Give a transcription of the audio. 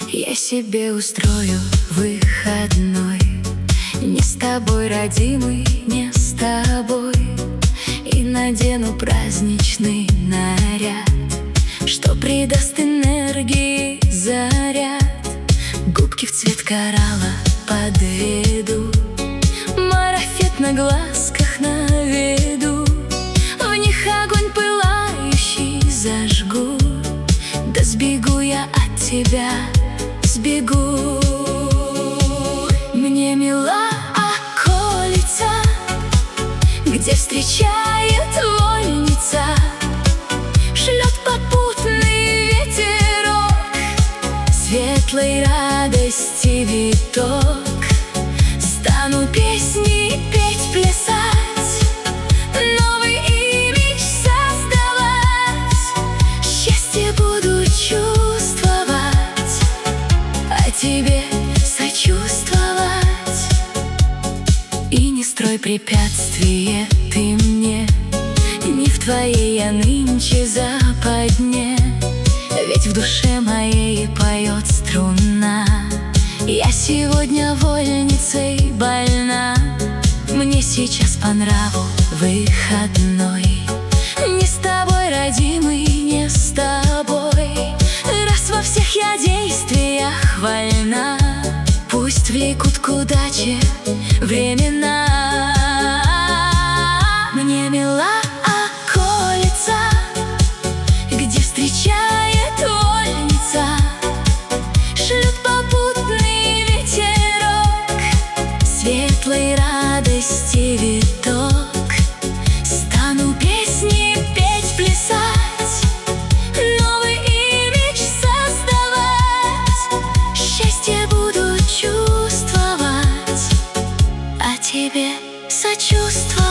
Я себе устрою выходной, не с тобой, родимый, не с тобой. И надену праздничный наряд, что придаст энергии заряд. Губки в цвет коралла подведу, марафет на глазках на виду. В них огонь пылающий зажгу, да сбегу я от тебя, сбегу. Мне мила околица, где встречает вольница, шлет попутный ветерок, светлой радости виток. Стану песни петь, плясать, новый имидж создавать. Счастье буду чувствовать, а тебе сочувствовать. И не строй препятствие ты мне, не в твоей я нынче западне. Ведь в душе моей поет струна, я сегодня вольницей больна. Мне сейчас по нраву выходной, не с тобой, родимый, не с тобой. Раз во всех я действиях вольна, пусть влекут к удаче времена. Мне мила околица, где встречает вольница, шлет попутный ветерок, светлой радости виток. Стану песни петь, плясать, новый имидж создавать. Счастье буду чувствовать, а тебе сочувствовать.